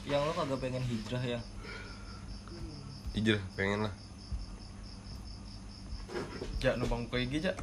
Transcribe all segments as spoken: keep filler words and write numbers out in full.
Yang lo kagak pengen hijrah yang? Hijrah pengen lah. Ja numpang ke I G ja.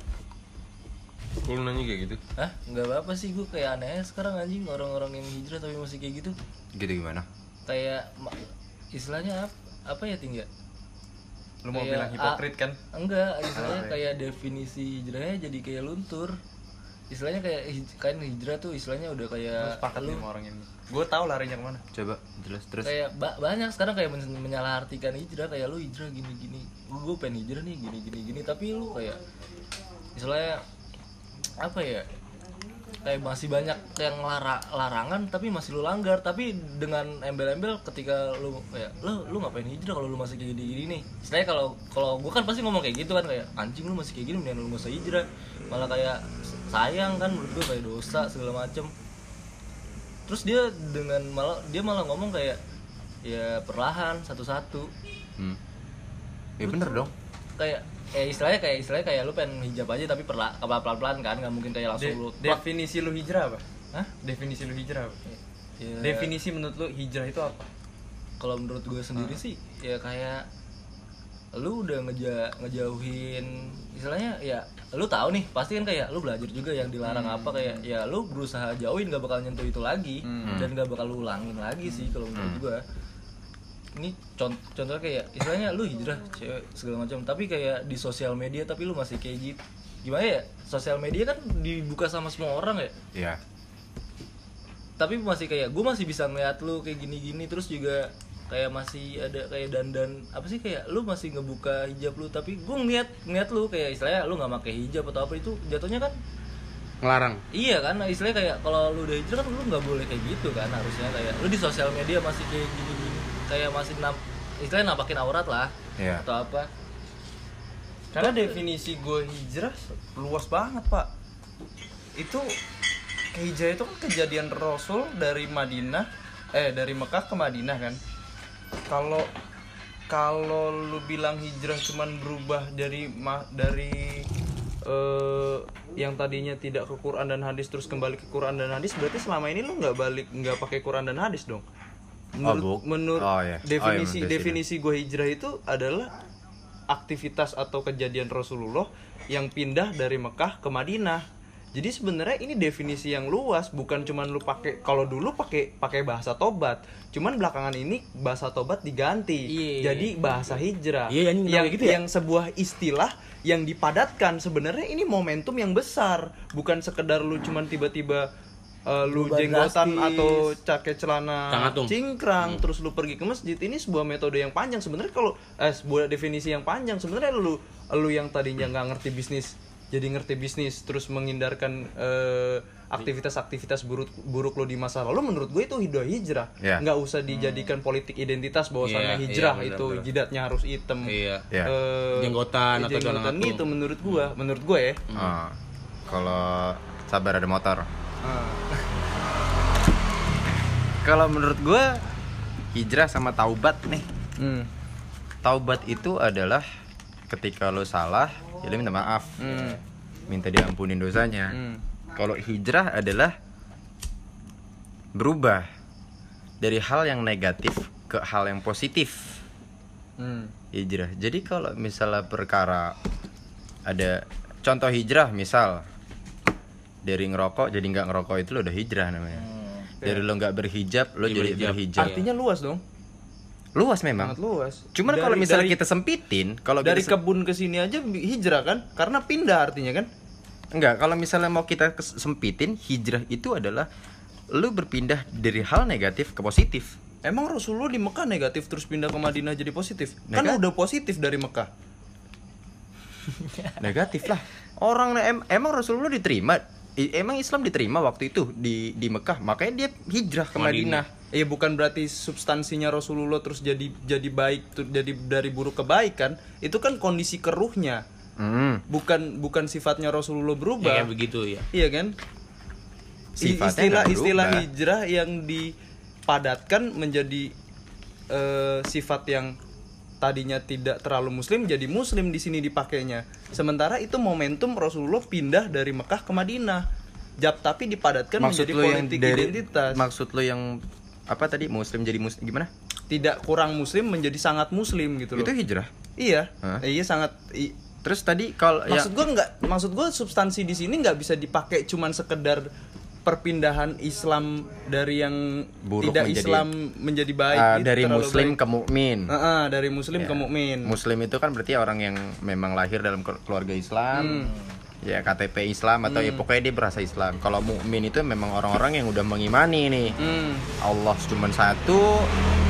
Lu nanya kayak gitu? Hah? Nggak apa-apa sih, gue kayak aneh sekarang anjing orang-orang yang hijrah tapi masih kayak gitu. Gitu gimana? Kayak istilahnya apa, apa ya tinggal? Lu mau Kayak, bilang hipokrit kan? A, enggak, istilahnya Ah, kayak definisi hijrahnya jadi kayak luntur. Istilahnya kayak kan hijrah tuh istilahnya udah kayak Gue sepakat lu nih sama orang ini. Gue tahu larinya kemana. Coba jelas terus. kayak ba- banyak sekarang kayak men- menyalahartikan hijrah, kayak lu hijrah gini-gini, gue pengen hijrah nih gini-gini gini, tapi lu kayak istilahnya apa ya, kayak masih banyak yang lara- larangan tapi masih lu langgar, tapi dengan embel-embel ketika lu kayak lu lu ngapain hijrah kalau lu masih kayak gini-gini nih. Istilahnya kalau kalau gue kan pasti ngomong kayak gitu kan, kayak anjing lu masih kayak gini mendingan lu nggak usah hijrah, malah kayak sayang kan menurut gue, kayak dosa segala macem. Terus dia dengan malah dia malah ngomong kayak ya perlahan satu-satu. Hmm. Ya bener dong. Kayak kayak istilahnya kayak istilahnya kayak lu pengen hijab aja tapi perla pelan-pelan kan, nggak mungkin kayak langsung De- lu. definisi lu hijrah apa? Hah? Definisi lu hijrah apa? Ya, Definisi menurut lu hijrah itu apa? kalau menurut gue sendiri sih ya kayak lu udah ngeja ngejauhin istilahnya, ya lu tahu nih pasti kan kayak lu belajar juga yang dilarang Hmm. apa, kayak ya lu berusaha jauhin, gak bakal nyentuh itu lagi. Hmm. Dan gak bakal lu ulangin lagi sih kalau menurut gue. Ini contoh contohnya kayak istilahnya lu hijrah cewek segala macam, tapi kayak di sosial media tapi lu masih kayak gitu. Gimana ya, sosial media kan dibuka sama semua orang ya, Iya. tapi masih kayak gue masih bisa ngeliat lu kayak gini-gini, terus juga kayak masih ada kayak dandan apa sih, kayak lu masih ngebuka hijab lu, tapi gue ngeliat ngeliat lu kayak istilahnya lu nggak pakai hijab atau apa, itu jatuhnya kan Ngelarang. iya kan, istilahnya kayak kalau lu udah hijrah kan lu nggak boleh kayak gitu kan, harusnya kayak lu di sosial media masih kayak gini-gini, kayak masih namp istilahnya nampakin aurat lah. Iya. Atau apa. Karena definisi gue hijrah luas banget pak. Itu hijrah itu kan kejadian Rasul dari Madinah, eh dari Mekah ke Madinah kan. Kalau kalau lu bilang hijrah cuman berubah dari ma, dari eh, yang tadinya tidak ke Quran dan hadis terus kembali ke Quran dan hadis, berarti selama ini lu nggak balik nggak pakai Quran dan hadis dong. Menurut, Oh, menurut oh, iya. definisi Oh, iya, definisi gue hijrah itu adalah aktivitas atau kejadian Rasulullah yang pindah dari Mekah ke Madinah. Jadi sebenarnya ini definisi yang luas, bukan cuman lu pakai, kalau dulu pakai pakai bahasa tobat, cuman belakangan ini bahasa tobat diganti Iya. jadi bahasa hijrah. Iya, anjing, yang kenapa gitu ya? yang sebuah istilah yang dipadatkan. Sebenarnya ini momentum yang besar, bukan sekedar lu cuman tiba-tiba uh, lu Berubah jenggotan drastis. atau pakai celana Tangatung. cingkrang terus lu pergi ke masjid. Ini sebuah metode yang panjang sebenarnya, kalau eh, sebuah definisi yang panjang sebenarnya. Lu lu yang tadinya nggak ngerti bisnis jadi ngerti bisnis, terus menghindarkan eh, aktivitas-aktivitas buruk buruk lo di masa lalu, menurut gue itu hidayah hijrah. Iya. Nggak usah dijadikan politik identitas bahwasannya Iya, hijrah iya, itu benar-benar. jidatnya harus hitam. Iya. Iya. Eh, Jenggotan atau jenggotan celana ngatung. gitu menurut gue, menurut gue ya. Oh. Kalau sabar ada motor. Ah. Kalau menurut gue hijrah sama taubat nih. Hmm. Taubat itu adalah ketika lo salah, ya lo minta maaf, Hmm. minta diampunin dosanya. Hmm. Kalau hijrah adalah berubah dari hal yang negatif ke hal yang positif. Hmm. Hijrah. Jadi kalau misalnya perkara ada contoh hijrah, misal dari ngerokok jadi nggak ngerokok, itu lo udah hijrah namanya. Dari lo nggak berhijab lo Jadi jadi berhijab. berhijab. Artinya luas dong. Luas memang. Sangat luas. Cuman Dari- kalau misalnya dari- kita sempitin, kalau dari kita se- kebun ke sini aja bi- hijrah kan? Karena pindah artinya kan? enggak, kalau misalnya mau kita kes- sempitin, hijrah itu adalah lu berpindah dari hal negatif ke positif. Emang Rasulullah di Mekah negatif terus pindah ke Madinah jadi positif? Kan Negatif. udah positif dari Mekah. Negatif lah. Orang em- emang Rasulullah diterima, i- emang Islam diterima waktu itu di di Mekah, makanya dia hijrah ke Madinah. Madinah. Iya, bukan berarti substansinya Rasulullah terus jadi jadi baik, tuh jadi dari buruk ke baik kan? Itu kan kondisi keruhnya. Hmm. Bukan bukan sifatnya Rasulullah Ya, berubah. kayak begitu ya. Iya kan? I- Sifatnya istilah nggak istilah berubah. hijrah yang dipadatkan menjadi eh, sifat yang tadinya tidak terlalu muslim jadi muslim di sini dipakainya. Sementara itu momentum Rasulullah pindah dari Mekah ke Madinah. Jap, tapi dipadatkan Maksud menjadi lo yang politik dari, identitas. maksud lo yang apa tadi muslim jadi muslim gimana? Tidak kurang muslim menjadi sangat muslim gitu loh. Itu hijrah. Iya. Hah? Iya sangat i- Terus tadi kalau maksud ya, gue nggak maksud gue substansi di sini nggak bisa dipakai cuman sekedar perpindahan Islam dari yang Buruk tidak menjadi- Islam menjadi baik ah, gitu, dari terlalu muslim baik. ke mukmin. Heeh, dari muslim Ya. ke mukmin. Muslim itu kan berarti orang yang memang lahir dalam kel- keluarga Islam. Hmm. Ya K T P Islam atau ya pokoknya dia berasa Islam. Kalau mukmin itu memang orang-orang yang udah mengimani nih. Hmm. Allah cuma satu,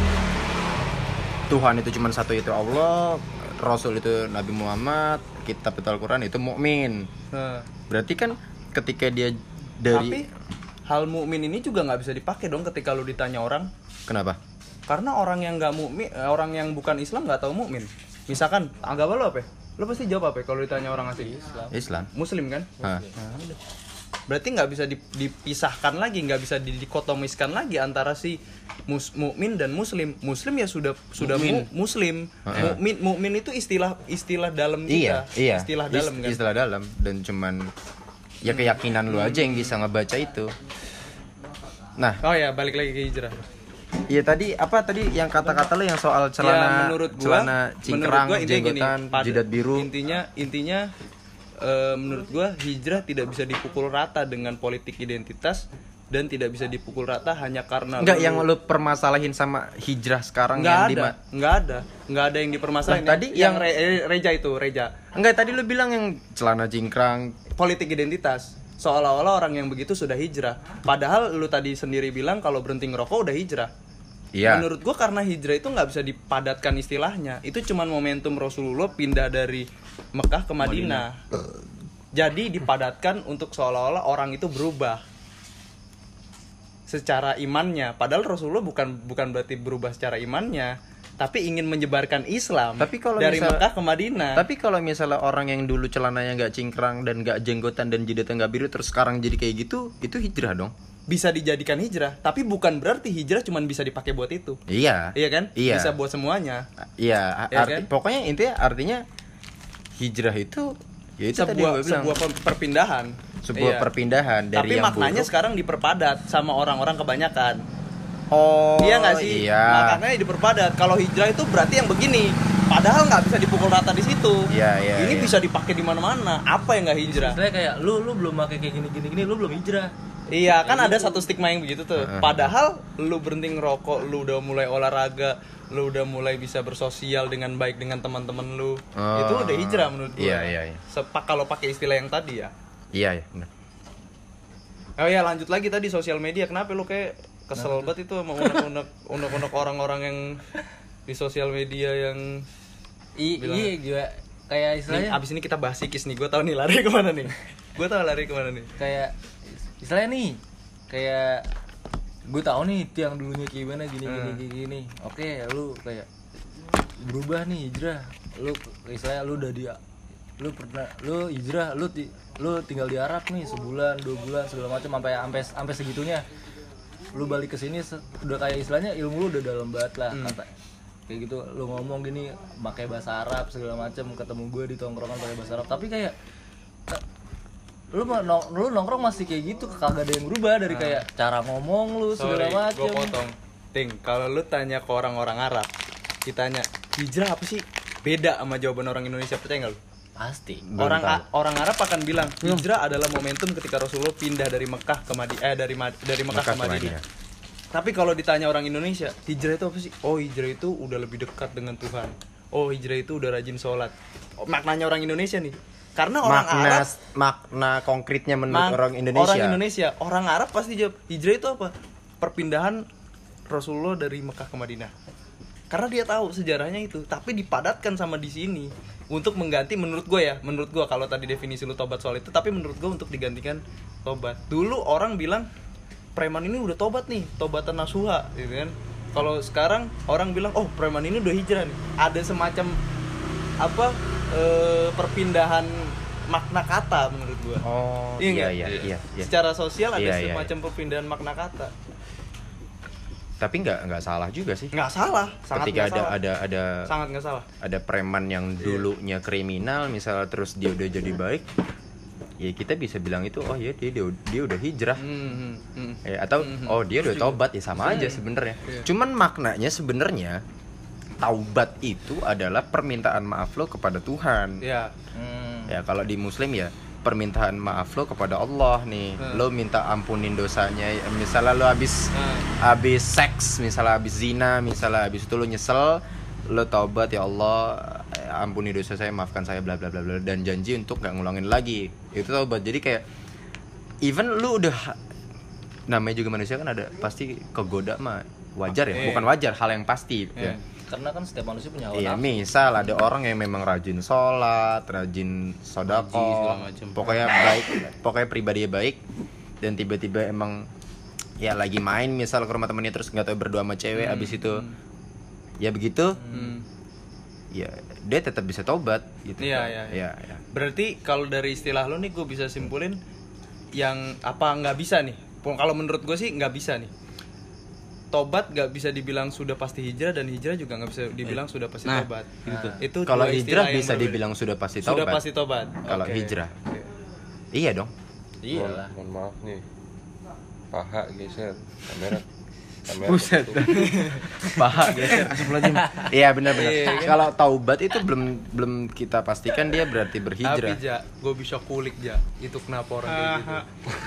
Tuhan itu cuma satu, itu Allah, Rasul itu Nabi Muhammad, kitab itu Al-Quran itu mukmin. Nah, Berarti kan ketika dia tapi dari hal mukmin ini juga nggak bisa dipakai dong ketika lu ditanya orang. kenapa? Karena orang yang nggak mukmin, eh, orang yang bukan Islam nggak tahu mukmin. Misalkan agama lo apa? Lo pasti jawab apa kalau ditanya orang asing? Islam. Islam. Muslim kan? Hah. Berarti nggak bisa dip- dipisahkan lagi, nggak bisa dikotomiskan lagi antara si mus- mukmin dan muslim. Muslim ya sudah sudah mu- muslim. Heeh. Mukmin mukmin itu istilah istilah dalam Iya, kita. iya. Istilah Is- dalam kan. Istilah dalam dan cuman ya keyakinan lu aja yang bisa ngebaca itu. Nah, Oh ya, balik lagi ke hijrah. iya tadi apa tadi yang kata-kata lu yang soal celana Ya, menurut gua, celana menurut cingkrang, gua intinya gini, jenggotan, pada- jidat biru. Intinya intinya eh, menurut gua hijrah tidak bisa dipukul rata dengan politik identitas dan tidak bisa dipukul rata hanya karena Enggak lu- yang lu permasalahin sama hijrah sekarang nggak yang ada, di ma- nggak ada, nggak ada yang dipermasalahin. Lah, tadi yang, yang- Re- eh, Reja itu, Reja. Enggak, tadi lu bilang yang celana cingkrang. Politik identitas. Seolah-olah orang yang begitu sudah hijrah. Padahal lu tadi sendiri bilang kalau berhenti ngerokok udah hijrah. Iya. Menurut gua karena hijrah itu nggak bisa dipadatkan istilahnya. Itu cuman momentum Rasulullah pindah dari Mekah ke Madinah. Jadi dipadatkan untuk seolah-olah orang itu berubah secara imannya. Padahal Rasulullah bukan bukan berarti berubah secara imannya, tapi ingin menyebarkan Islam Tapi kalau dari misal- Mekah ke Madinah. Tapi kalau misalnya orang yang dulu celananya nggak cingkrang dan nggak jenggotan dan jidatnya nggak biru terus sekarang jadi kayak gitu, itu hijrah dong. Bisa dijadikan hijrah, tapi bukan berarti hijrah cuman bisa dipakai buat itu. Iya. Iya kan? Iya. Bisa buat semuanya. Iya, a- Iya arti- kan? pokoknya intinya artinya hijrah itu ya itu tadi sebuah gua bilang sebuah per- perpindahan. sebuah Iya. perpindahan dari Tapi yang maknanya buruk. sekarang diperpadat sama orang-orang kebanyakan. Oh, Iya nggak sih? Iya. Makanya diperpadat. Kalau hijrah itu berarti yang begini. Padahal nggak bisa dipukul rata di situ. Iya, iya, Ini iya. bisa dipakai di mana-mana. Apa yang nggak hijrah? Istilahnya kayak lu lu belum pakai kayak gini gini gini, lu belum hijrah. Iya, kan ada satu stigma yang begitu tuh. Heeh. Padahal lu berhenti ngerokok, lu udah mulai olahraga, lu udah mulai bisa bersosial dengan baik dengan teman-teman lu. Oh. Itu udah hijrah menurut gua. Iya, iya, iya. Sepak kalau pakai istilah yang tadi ya. Iya, iya, benar. Oh ya, lanjut lagi tadi sosial media. Kenapa lu kayak kesel banget itu sama unek-unek unek-unek orang-orang yang di sosial media yang I, Bilang- iya gila kayak nih, istilahnya abis ini kita bahas psikis nih. Gue tahu nih lari kemana nih. Gue tahu lari kemana nih. kayak istilahnya nih kayak gue tahu nih itu yang dulunya kayak gimana gini gini Hmm. gini gini oke lu kayak berubah nih hijrah lu istilahnya lu udah di lu pernah lu hijrah lu ti, lu tinggal di Arab nih sebulan dua bulan segala macam sampai sampai sampai segitunya lu balik ke sini se- udah kayak istilahnya ilmu lu udah dalam banget lah Hmm. kata kayak gitu lu ngomong gini pakai bahasa Arab segala macam ketemu gue di tongkrongan pakai bahasa Arab tapi kayak lu mau nong- lu nongkrong masih kayak gitu kagak ada yang berubah dari kayak cara ngomong lu segala Sorry, macam gue potong. Ting, kalau lu tanya ke orang-orang Arab, ditanya hijrah apa sih? Beda sama jawaban orang Indonesia, percaya nggak lu? pasti Orang tahu. A- orang Arab akan bilang hijrah adalah momentum ketika Rasulullah pindah dari Mekah ke Madinah, eh dari Mad- dari Mekah, Mekah ke ke Madinah. Madinah. Tapi kalau ditanya orang Indonesia, hijrah itu apa sih? Oh, hijrah itu udah lebih dekat dengan Tuhan. Oh, hijrah itu udah rajin sholat. Oh, maknanya orang Indonesia nih. Karena orang Makna Arab makna konkretnya menurut Ma- orang Indonesia. Orang Indonesia, orang Arab pasti jawab hijrah itu apa? Perpindahan Rasulullah dari Mekah ke Madinah. Karena dia tahu sejarahnya itu, tapi dipadatkan sama di sini untuk mengganti menurut gue ya, menurut gue kalau tadi definisi lu tobat soal itu, tapi menurut gue untuk digantikan tobat. Dulu orang bilang preman ini udah tobat nih, tobatan nasuha, gitu kan. Kalau sekarang orang bilang oh preman ini udah hijrah nih. Ada semacam apa eh, perpindahan makna kata menurut gua. Oh, Iya iya nggak? iya iya, iya. Secara sosial ada Iya, iya, semacam perpindahan makna kata. Tapi nggak nggak salah juga sih. Nggak salah, sangat Ketika nggak ada salah. ada ada Sangat nggak salah. ada preman yang dulunya kriminal misalnya terus dia udah jadi baik, ya kita bisa bilang itu oh ya dia dia, dia udah hijrah. Hmm, hmm, hmm. Ya, atau oh dia udah taubat ya sama aja sebenarnya. Iya. Cuman maknanya sebenarnya taubat itu adalah permintaan maaf lo kepada Tuhan. Ya. Hmm. Ya kalau di Muslim ya permintaan maaf lo kepada Allah nih. Hmm. Lo minta ampunin dosanya. Misalnya lo habis Nah. habis seks, misalnya habis zina, misalnya habis itu lo nyesel, lo taubat ya Allah, ampuni dosa saya, maafkan saya bla bla bla bla dan janji untuk gak ngulangin lagi. Itu taubat. Jadi kayak even lu udah namanya juga manusia kan ada pasti kegoda mah wajar ya, Iya. bukan wajar, hal yang pasti Iya. ya. Karena kan setiap manusia punya hawa Iya, nafsu. misal ada orang yang memang rajin sholat, rajin Haji, sodako, segala macem. pokoknya baik, pokoknya pribadinya baik, dan tiba-tiba emang ya lagi main misal ke rumah temennya terus nggak tahu berdua sama cewek, abis itu ya begitu, Hmm. ya dia tetap bisa tobat gitu. Iya, kan. iya, Iya, iya. Berarti kalau dari istilah lo nih gue bisa simpulin yang apa nggak bisa nih. Kalau menurut gue sih nggak bisa nih. Tobat nggak bisa dibilang sudah pasti hijrah dan hijrah juga nggak bisa dibilang sudah pasti Nah, tobat. gitu. Itu Kalau dua hijrah istilah yang bisa berbeda. dibilang sudah pasti sudah tobat. pasti tobat. Kalau Oke. hijrah. Oke. Iya dong. Iya lah. Mohon maaf nih. Paha geser. Kamera. Kamera. Buset. Paha geser. Iya benar-benar. Iya, kan? Kalau taubat itu belum belum kita pastikan dia berarti berhijrah. Tapi ja, gue bisa kulik ja. Itu kenapa orang kayak gitu.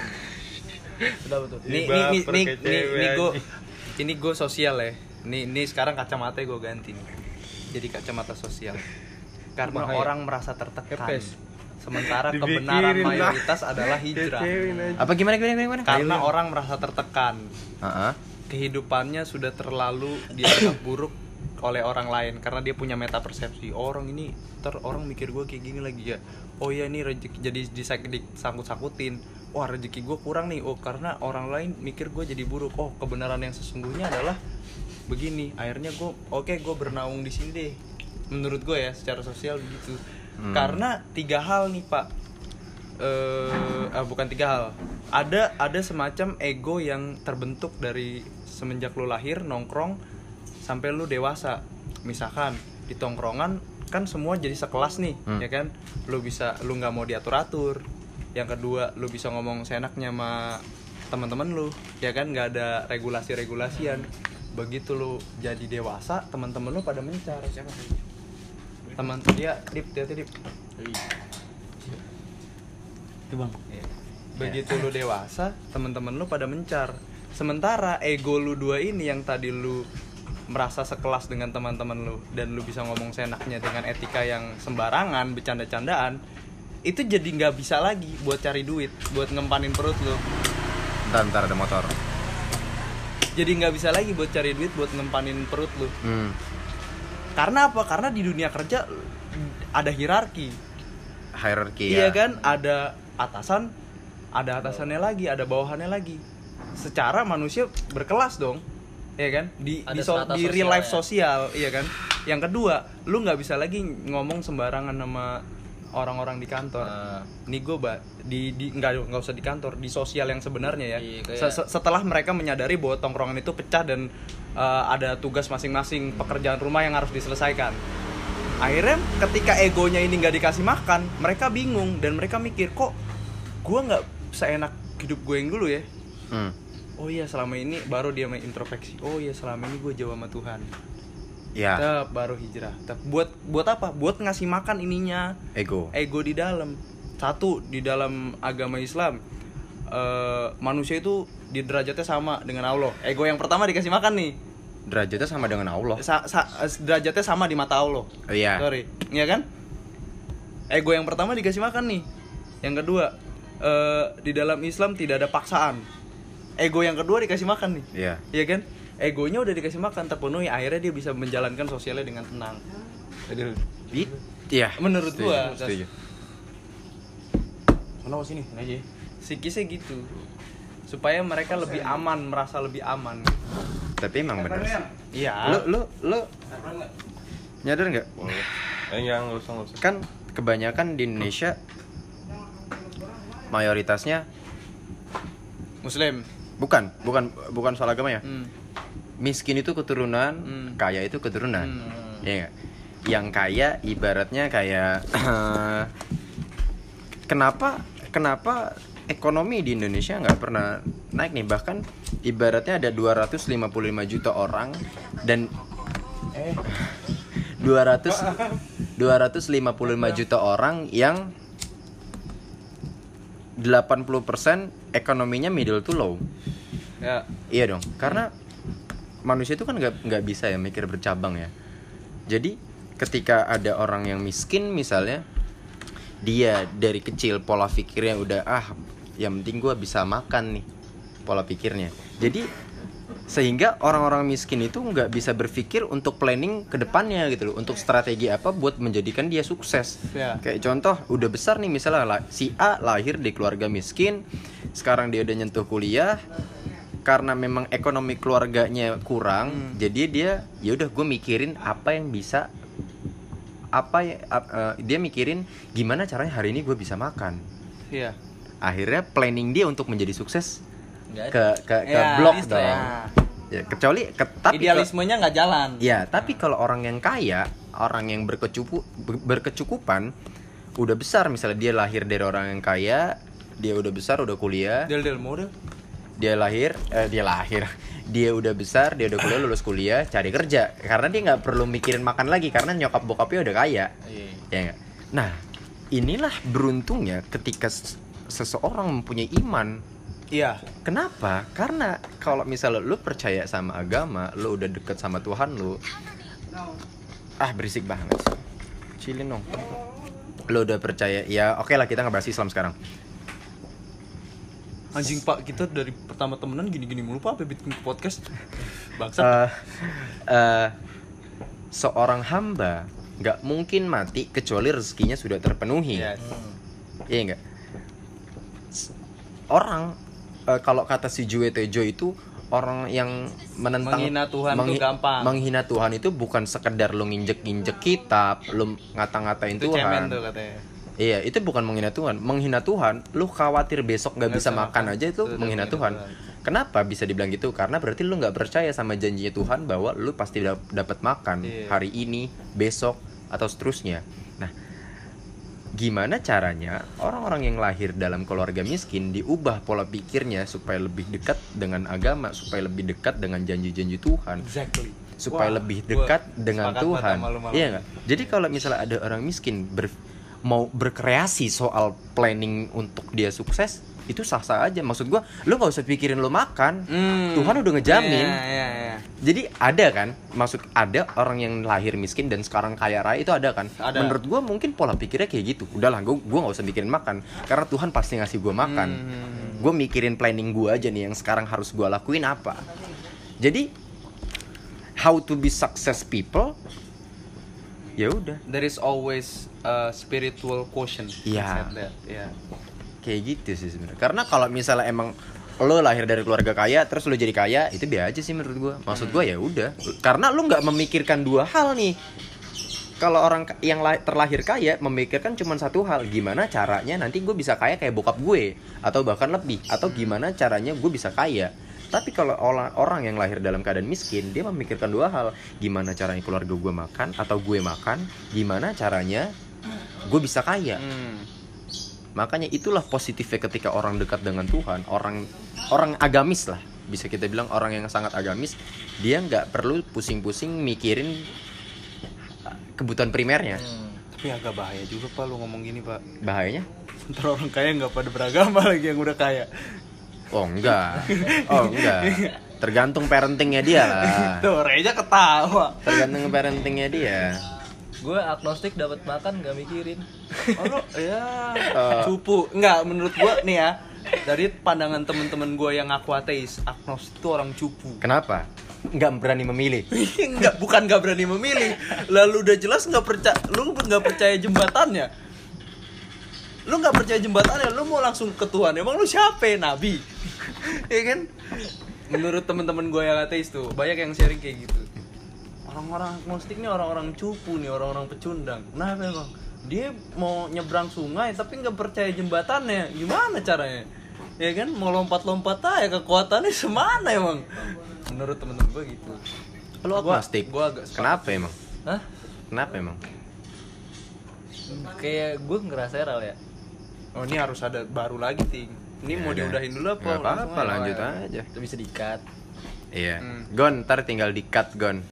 Sudah betul. Nih, Baper nih, nih, nih, ke nih, cewek nih gue, anjing. ini gue sosial ya. Nih, nih sekarang kacamata gue ganti nih. Jadi kacamata sosial. Karena Bahaya. orang merasa tertekan. Kepes. Sementara Dipikirin kebenaran lah. mayoritas adalah hijrah. Apa gimana gimana gimana? Karena orang merasa tertekan. Heeh. Kehidupannya sudah terlalu dianggap buruk oleh orang lain karena dia punya meta persepsi. Oh, orang ini ter orang mikir gue kayak gini lagi ya. Oh ya ini rezeki jadi disak- disangkut-sangkutin. Wah rezeki gue kurang nih. Oh karena orang lain mikir gue jadi buruk. Oh kebenaran yang sesungguhnya adalah begini. Akhirnya gue oke gue bernaung di sini deh. Menurut gue ya secara sosial begitu. Hmm. Karena tiga hal nih pak. Eh ah, bukan tiga hal. Ada ada semacam ego yang terbentuk dari semenjak lu lahir nongkrong sampai lu dewasa. Misalkan di tongkrongan kan semua jadi sekelas nih, Hmm. ya kan? Lu bisa lu nggak mau diatur-atur. Yang kedua, lu bisa ngomong seenaknya sama teman-teman lu, ya kan? Nggak ada regulasi-regulasian. Begitu lu jadi dewasa, teman-teman lu pada mencar. Siapa? Teman dia, dip, dia dip. Itu bang. Begitu lu dewasa, teman-teman lu pada mencar. Sementara ego lu dua ini yang tadi lu merasa sekelas dengan teman-teman lu dan lu bisa ngomong seenaknya dengan etika yang sembarangan, bercanda-candaan, itu jadi nggak bisa lagi buat cari duit, buat ngempanin perut lu. Ntar ntar ada motor. Jadi nggak bisa lagi buat cari duit, buat ngempanin perut lu. Hmm. Karena apa? Karena di dunia kerja ada hierarki. Hierarki Iya ya. kan? Ada atasan, ada atasannya lagi, ada bawahannya lagi. Secara manusia berkelas dong. Iya kan? Di Ada di, so- strata di real sosial life ya. sosial, iya kan? Yang kedua, lu nggak bisa lagi ngomong sembarangan sama orang-orang di kantor. Nah. Nih gue ba di di nggak nggak usah di kantor, di sosial yang sebenarnya ya. Iya, kayak- Se- se- Setelah mereka menyadari bahwa tongkrongan itu pecah dan uh, ada tugas masing-masing pekerjaan rumah yang harus diselesaikan. Akhirnya ketika egonya ini nggak dikasih makan, mereka bingung dan mereka mikir kok gue nggak seenak hidup gue yang dulu ya. Hmm. Oh iya selama ini baru dia main introspeksi. Oh iya selama ini gue jauh sama Tuhan. Ya, Tep, baru hijrah. Tep, buat buat apa? Buat ngasih makan ininya ego. ego di dalam. Satu di dalam agama Islam eh, manusia itu di derajatnya sama dengan Allah. Ego yang pertama dikasih makan nih. Derajatnya sama dengan Allah. Sa- sa- derajatnya sama di mata Allah. Oh, iya. Sorry, iya kan? Ego yang pertama dikasih makan nih. Yang kedua, eh, di dalam Islam tidak ada paksaan. Ego yang kedua dikasih makan nih. Iya. Iya kan? Egonya udah dikasih makan terpenuhi, akhirnya dia bisa menjalankan sosialnya dengan tenang. Adil. It, iya. Menurut Setuju, gua. setuju. Sono sini, aja. Sikisnya gitu. Supaya mereka lebih aman, merasa lebih aman. Tapi emang bener sih. Iya. Lu lu lu nyadar nggak? Boleh. Eh yang nggak usah nggak usah. Kan kebanyakan di Indonesia mayoritasnya Muslim. bukan bukan bukan soal agama ya. Hmm. Miskin itu keturunan, Hmm. kaya itu keturunan. Hmm. Iya nggak? Yang kaya ibaratnya kayak kenapa kenapa ekonomi di Indonesia nggak pernah naik nih? Bahkan ibaratnya ada dua ratus lima puluh lima juta orang dan eh dua ratus lima puluh lima juta orang yang delapan puluh persen ekonominya middle to low. Ya. Iya dong, karena manusia itu kan nggak nggak bisa ya mikir bercabang ya. Jadi ketika ada orang yang miskin misalnya, dia dari kecil pola pikirnya udah ah yang penting gue bisa makan nih, pola pikirnya. Jadi sehingga orang-orang miskin itu nggak bisa berpikir untuk planning ke depannya gitu loh, untuk strategi apa buat menjadikan dia sukses. Ya. Kayak contoh udah besar nih misalnya si A lahir di keluarga miskin, sekarang dia udah nyentuh kuliah, karena memang ekonomi keluarganya kurang, hmm. jadi dia ya udah gue mikirin apa yang bisa apa ya uh, dia mikirin gimana caranya hari ini gue bisa makan. Iya. Akhirnya planning dia untuk menjadi sukses Nggak ke ke ke Ya, blok itu dong. ya. Ya, kecuali ke, tapi Idealismenya nggak jalan. kalau, ya, tapi kalau orang yang kaya, orang yang berkecupu, ber- berkecukupan, udah besar misalnya dia lahir dari orang yang kaya, dia udah besar, udah kuliah, Del del model. dia lahir, eh, dia lahir, dia udah besar, dia udah kuliah, lulus kuliah, cari kerja, karena dia nggak perlu mikirin makan lagi karena nyokap bokapnya udah kaya, Iya. ya nggak? Nah, inilah beruntungnya ketika s- seseorang mempunyai iman. Iya. Kenapa? Karena kalau misalnya lu percaya sama agama, lu udah deket sama Tuhan lu. Ah, berisik banget sih. Chillin dong. Lu udah percaya, ya oke lah kita ngebahas Islam sekarang. Anjing Pak, kita dari pertama temenan gini-gini mulu Pak, sampai bikin podcast. Bangsat. Eh, eh, seorang hamba nggak mungkin mati kecuali rezekinya sudah terpenuhi. Yes. Iya nggak? S- Orang eh, kalau kata si Jue Tejo itu orang yang menentang Menghina Tuhan tuh gampang. Menghina Tuhan itu bukan sekedar lo nginjek-nginjek kitab, lo ngata-ngatain Itu cemen Tuhan. tuh katanya. Iya, itu bukan menghina Tuhan. Menghina Tuhan, lu khawatir besok nggak Nggak bisa bisa makan makan. aja itu Itu udah menghina menghina Tuhan. Tuhan. Kenapa bisa dibilang gitu? Karena berarti lu nggak percaya sama janjinya Tuhan bahwa lu pasti dap- dapat makan Iya. hari ini, besok, atau seterusnya. Nah, gimana caranya orang-orang yang lahir dalam keluarga miskin diubah pola pikirnya supaya lebih dekat dengan agama, supaya lebih dekat dengan janji-janji Tuhan, Exactly. supaya Wah, lebih gua dekat dengan sepakat Tuhan. banget sama lu, Mal. Iya nggak? Jadi kalau misalnya ada orang miskin ber- mau berkreasi soal planning untuk dia sukses, itu sah-sah aja. Maksud gua, lu nggak usah pikirin lu makan. Hmm. Tuhan udah ngejamin. Iya, iya, iya. Jadi ada kan, maksud ada orang yang lahir miskin dan sekarang kaya raya itu ada kan. Ada. Menurut gua mungkin pola pikirnya kayak gitu. Udahlah, gua gua nggak usah mikirin makan karena Tuhan pasti ngasih gua makan. Hmm. Gua mikirin planning gua aja nih yang sekarang harus gua lakuin apa. Jadi how to be success people, ya udah There is always a spiritual quotient. Iya. Said that. Iya. kayak gitu sih sebenarnya. Karena kalau misalnya emang lo lahir dari keluarga kaya terus lo jadi kaya, itu biasa aja sih menurut gua. Maksud gua ya udah, karena lo nggak memikirkan dua hal nih. Kalau orang ka- yang la- terlahir kaya memikirkan cuma satu hal, gimana caranya nanti gue bisa kaya kayak bokap gue, atau bahkan lebih, atau gimana caranya gue bisa kaya. Tapi kalau orang orang yang lahir dalam keadaan miskin, dia memikirkan dua hal, gimana caranya keluarga gue makan atau gue makan, gimana caranya gue bisa kaya. Hmm. Makanya itulah positifnya ketika orang dekat dengan Tuhan, orang orang agamis lah, bisa kita bilang orang yang sangat agamis, dia nggak perlu pusing-pusing mikirin kebutuhan primernya. Hmm. Tapi agak bahaya juga Pak lu ngomong gini Pak. Bahayanya? Ntar orang kaya nggak pada beragama lagi yang udah kaya. Oh enggak, oh enggak. Tergantung parentingnya dia lah. Tuh Reja ketawa. Tergantung parentingnya dia. Gue agnostik dapat makan gak mikirin. Oh lu ya Eh. cupu. Enggak, menurut gua nih ya, dari pandangan temen-temen gua yang aku ateis, agnostik itu orang cupu. Kenapa? Enggak berani memilih. Enggak, bukan nggak berani memilih. Lalu udah jelas nggak percaya, lu nggak percaya jembatannya. Lu nggak percaya jembatannya, lu mau langsung ke Tuhan. Emang lu siapa? Nabi. Ya kan? Menurut temen-temen gue yang ateis tuh, banyak yang sharing kayak gitu. Orang-orang agnostik nih orang-orang cupu nih, orang-orang pecundang. Kenapa emang? Dia mau nyebrang sungai tapi nggak percaya jembatannya. Gimana caranya? Ya kan? Mau lompat-lompat aja, kekuatannya semana emang? Menurut temen-temen gue gitu. Lu Gua- agnostik? gua agak sepakat. Kenapa emang? Hah? Kenapa emang? Kayak gue ngerasa ral ya. Oh ini harus ada baru lagi ting. Ini Ya mau udah. diudahin dulu apa? Nggak Langsung apa-apa, aja? lanjut Oh, ya. aja. Itu bisa di-cut. Iya. Hmm. Gon, ntar tinggal di cut Gon.